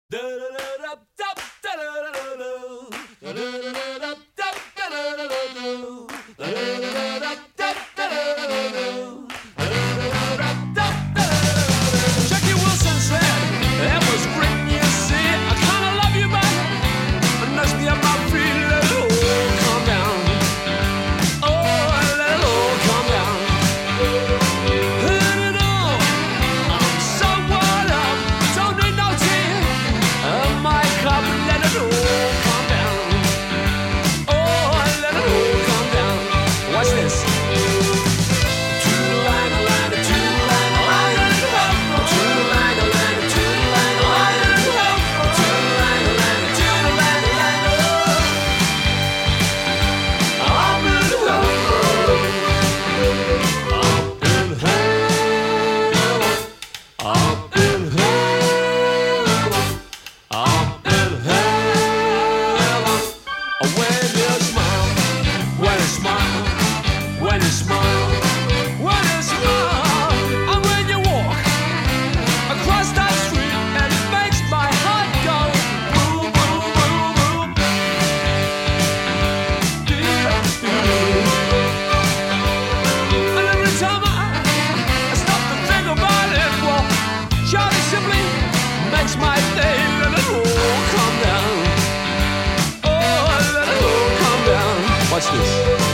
Jackie Wilson said, "That was great, you see. I kinda love you, but it knocks me off my feet. Let it all calm down. Oh, let it all calm down. Let it all. I'm so worn up. Don't need no tea. My cup, let it all calm down. Oh, let it all calm down. Watch this. When you smile, and when you walk across that street, and it makes my heart go boom, boom, boom, boom. And every time I stop to think about it, well, Charlie simply makes my day. Let it all calm down. Oh, let it all calm down. Watch this.